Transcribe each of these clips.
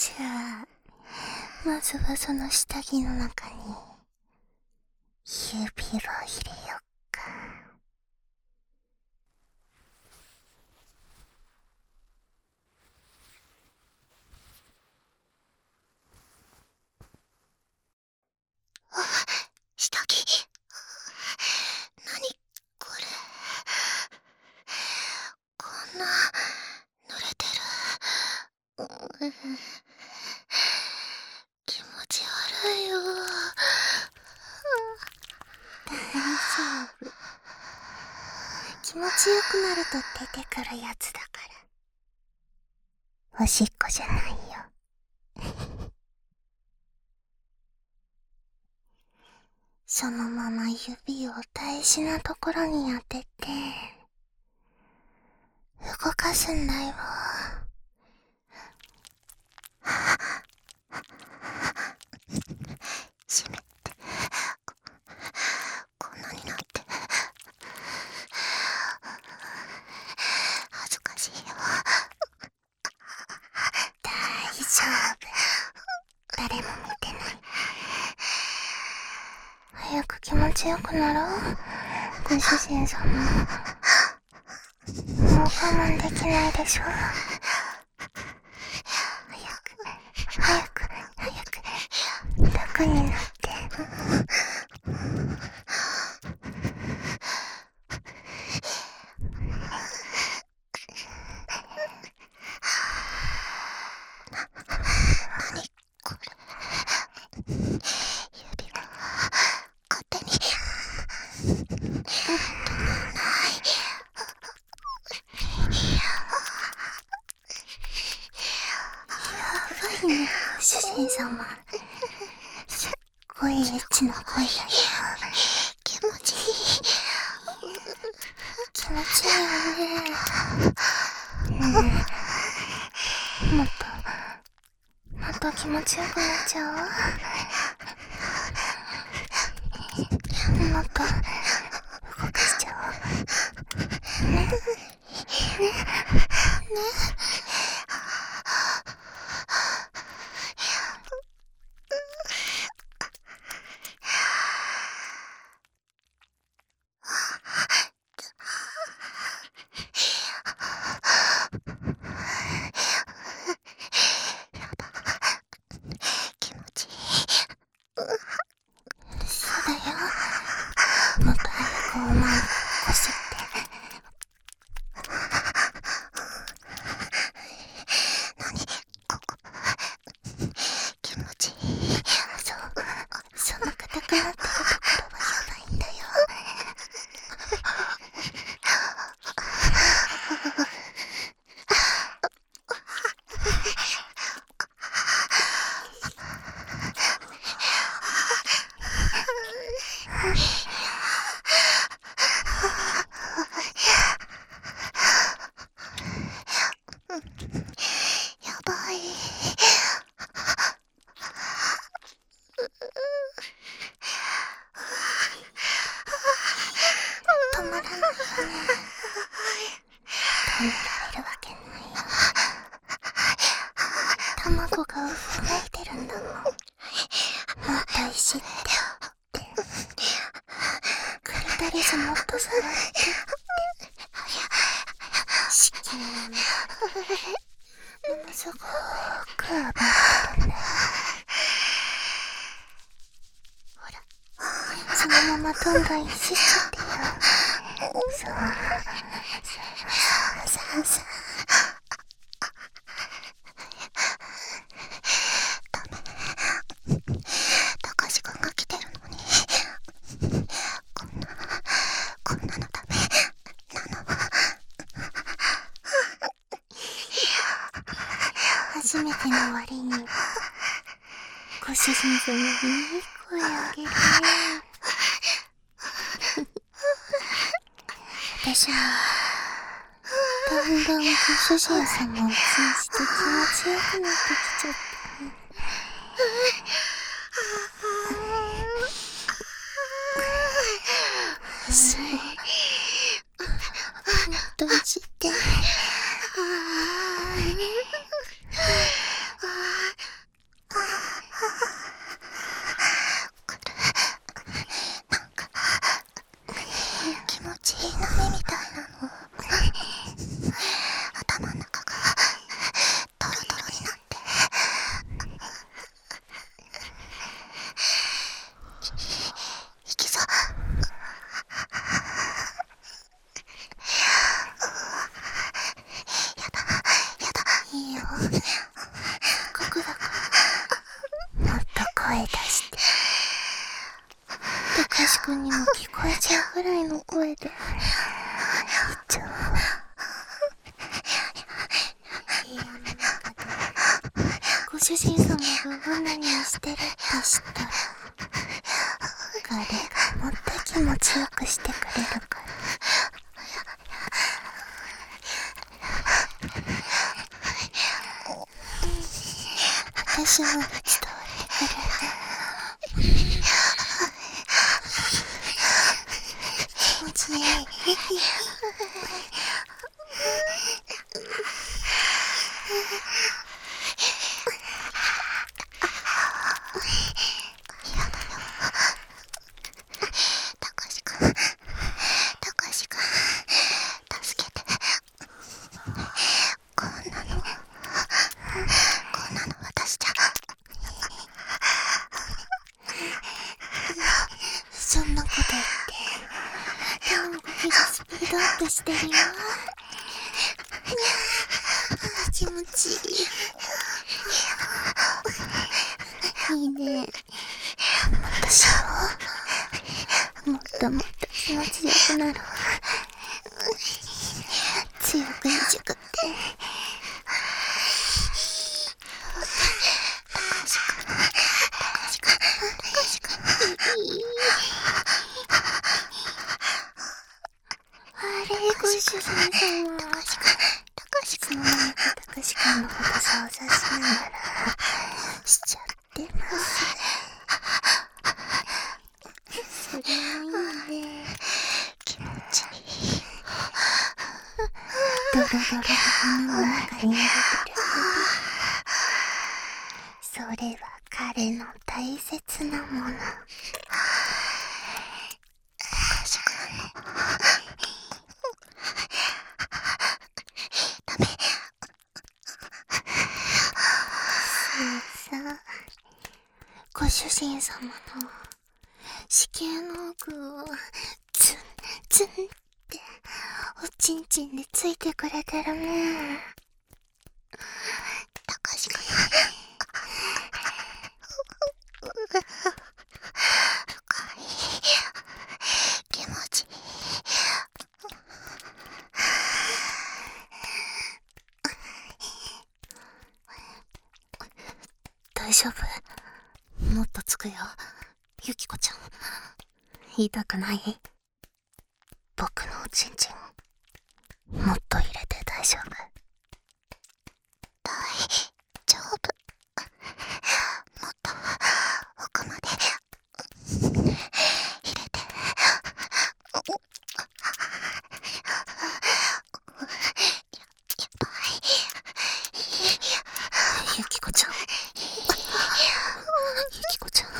じゃあまずはその下着の中に指を入れよっか。 下着。何これ。こんな濡れてる。気持ち悪いよ。 大丈夫。気持ちよくなると出てくるやつだから。おしっこじゃないよ。そのまま指を大事なところに当てて動かすんだよ。 湿ってこんなになって恥ずかしいよ。 大丈夫。誰も見てない。早く気持ちよくなろう。ご主人様。もう我慢できないでしょ。早く楽になって。 何これ。指が勝手に止まんない。 やばいね、ご主人様。すっごいエッチな声だよ。 気持ちいい。 気持ちいいよね。もっと気持ちよくなっちゃおう。もっと動かしちゃおう。ね。 気持ちいい。 そうだよ。もっと早くお前こすって。 何ここ。気持ちいい。 その硬くなってるところはやばいんだよ。 やばい。 止まらないよね。止められるわけないよ。卵がうめいてるんだもん。もっといじって。クリトリスもっと触って。子宮もものすごく暴れてるんだよ。ほら、そのままどんどんいじっちゃってよ。そう。 高志くんが来てるのにこんなのダメなの。 初めての割にご主人様にいい声あげるね。私もだんだんご主人様を通じて気持ちよくなってきちゃってね。そう。もっといじって。 くんにも聞こえちゃうぐらいの声で言っちゃうわ。部屋の中でご主人様がオナニーしてるって知ったら彼がもっと気持ちよくしてくれるから。私も伝わってくれて気持ちいい。 たかしくん、助けて。こんなの私じゃ。 そんなこと言って手の動きがスピードアップしてるよ。気持ちいい。いいね。私ももっともっと気持ちよくなるわ。強くねじくって。 たかしくん。 あれ、ご主人様。たかしくんのこと想像しながらしちゃってます。それもいいね。 気持ちいい。 ドロドロの鼻の中に入れてる。それは彼の大切なもの。 たかしくんのダメ。 そうさ、ご主人様の子宮の奥をツンツンっておちんちんでついてくれてるね。 たかしくん深い気持ちいい。 大丈夫？もっとつくよ、ゆきこちゃん。痛くない？僕のおちんちんもっと入れて大丈夫？ 大丈夫。もっと奥まで入れて。やばい。 ゆきこちゃん。ゆきこちゃん。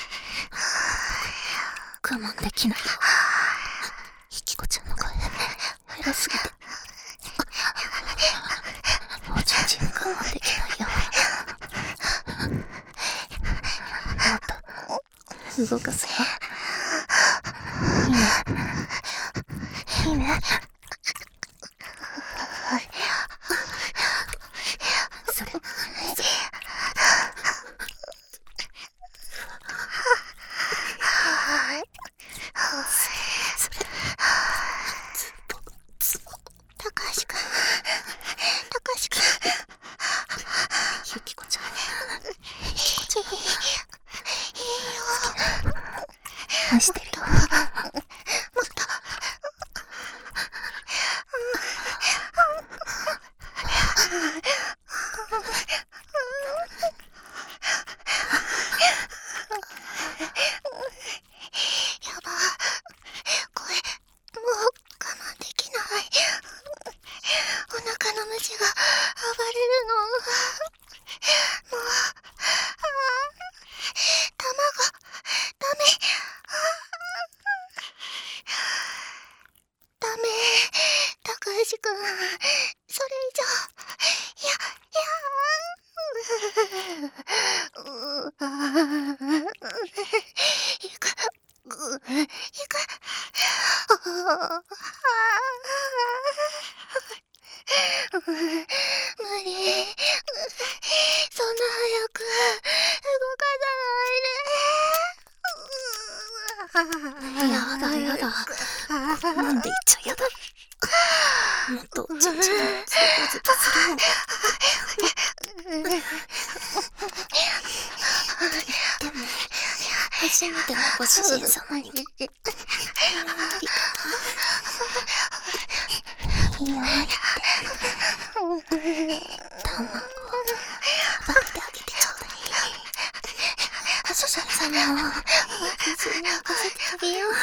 我慢できないよ。ゆきこちゃんの声減らすぎて。おちんちん我慢できないよ。もっと動かすよ。いいね。それ。 たかしくん。 ゆきこちゃん。愛してるよ。 やば。声、もう我慢できない。お腹の虫が暴れるの。もう、卵、ダメ。ダメ。高橋くん、それ以上、いく、無理。そんな早く動かさやだやだ。なんで言っちゃやだ。もっとちんちんズブズブするの。でも初めてのご主人様にやり方いいよって卵奪ってあげてちょうだい。ご主人様を一緒に起こせてあげよう。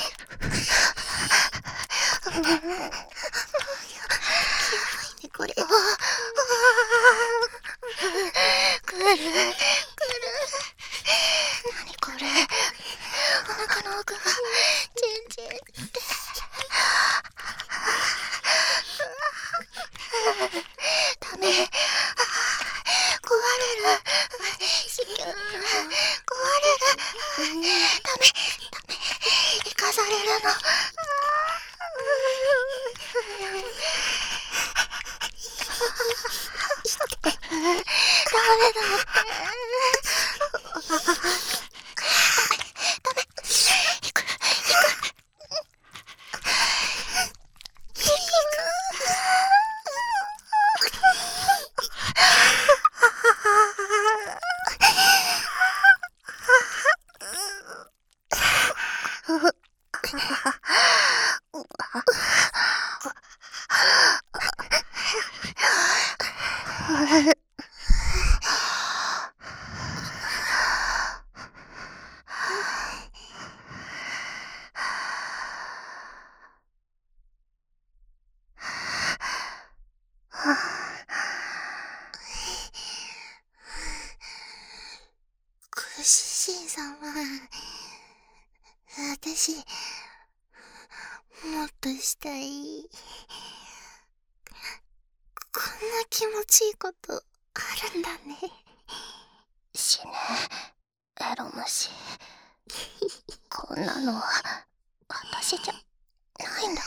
これくる何これ、お腹の奥がチンチンってダメ、壊れる、子宮壊れる、ダメ生かされるの。ダメだってダメ行くご主人様、私もっとしたい。こんな気持ちいいことあるんだね。 死ね、エロ虫。こんなのは私じゃないんだから。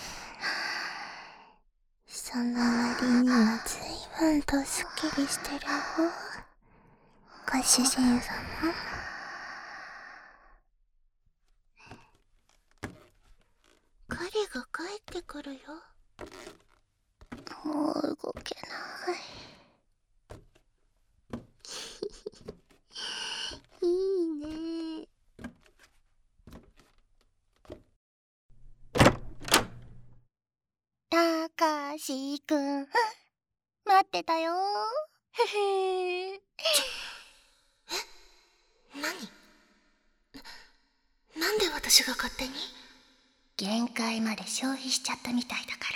その割にはずいぶんとすっきりしてるよ、ご主人様。彼が帰ってくるよ。 もう動けない。 いいね。 たかしくん、待ってたよ。ふふー。 なんで私が勝手に？ 限界まで消費しちゃったみたいだから、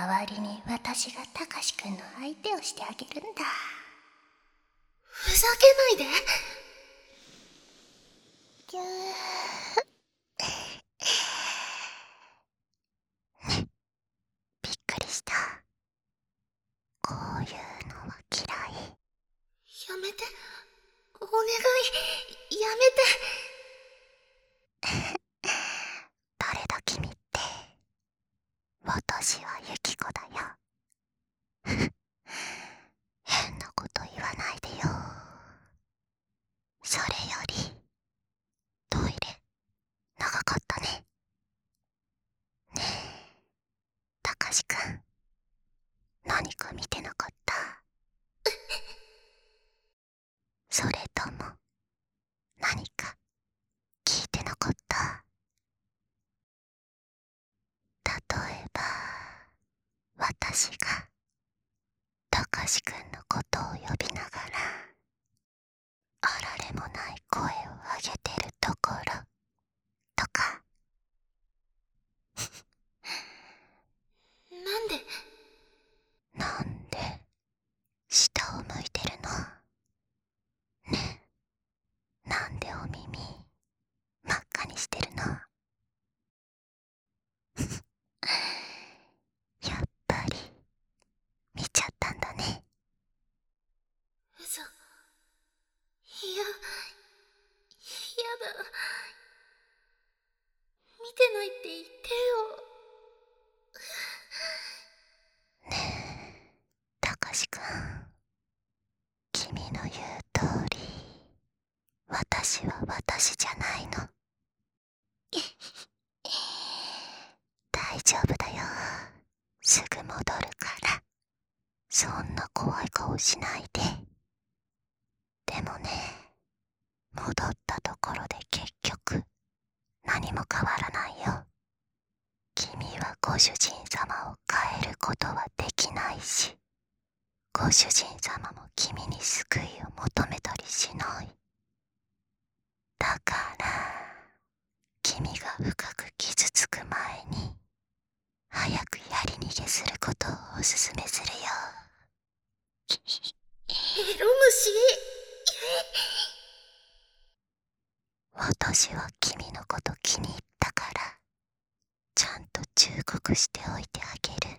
代わりに私がたかしくんの相手をしてあげるんだ。 ふざけないで。 ぎゅー。ね、びっくりした。こういうのは嫌い。 やめて、お願い、やめて。 誰だ君って。私はユキコだよ。変なこと言わないでよ。それよりトイレ長かったね。ねえ、たかしくん、何か見てなかった？それとも何か聞いてなかった？例えば私がたかしくんのことを呼びながらあられもない声を上げてるところとか。なんで下を向いてるの？ねえ、なんでお耳真っ赤にしてるの？やっぱり見ちゃったんだね。 嘘。いや、やだ。見てないって言ってよ。 ねえ、たかしくん、君の言う通り私私は私じゃないの。大丈夫だよ。すぐ戻るから。そんな怖い顔しないで。でもね、戻ったところで結局何も変わらないよ。君はご主人様を変えることはできないし、ご主人様も君に救いを求めたりしない。だから君が深く傷つく前に早くやり逃げすることをおすすめするよ。 エロ虫。 私は君のこと気に入ったから、ちゃんと忠告しておいてあげる。